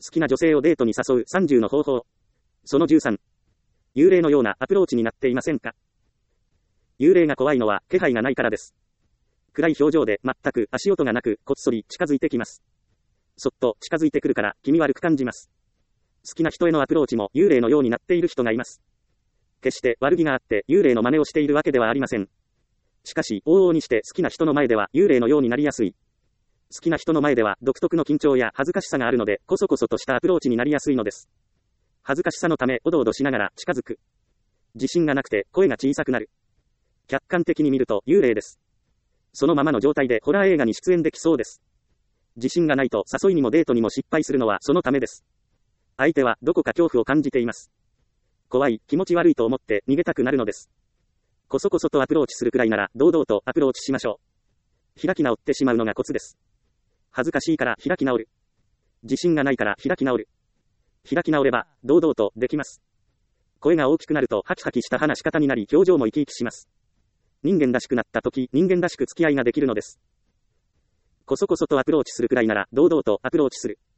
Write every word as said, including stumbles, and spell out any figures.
きな女性をデートに誘うさんじゅうの方法。そのじゅうさん。幽霊のようなアプローチになっていませんか？幽霊が怖いのは気配がないからです。暗い表情で全く足音がなくこっそり近づいてきます。そっと近づいてくるから気味悪く感じます。好きな人へのアプローチも幽霊のようになっている人がいます。決して悪気があって幽霊の真似をしているわけではありません。しかし往々にして好きな人の前では幽霊のようになりやすい。好きな人の前では独特の緊張や恥ずかしさがあるので、こそこそとしたアプローチになりやすいのです。恥ずかしさのためおどおどしながら近づく。自信がなくて声が小さくなる。客観的に見ると幽霊です。そのままの状態でホラー映画に出演できそうです。自信がないと誘いにもデートにも失敗するのはそのためです。相手はどこか恐怖を感じています。怖い、気持ち悪いと思って逃げたくなるのです。こそこそとアプローチするくらいなら堂々とアプローチしましょう。開き直ってしまうのがコツです。恥ずかしいから開き直る。自信がないから開き直る。開き直れば堂々とできます。声が大きくなるとハキハキした話し方になり表情も生き生きします。人間らしくなった時、人間らしく付き合いができるのです。こそこそとアプローチするくらいなら堂々とアプローチする。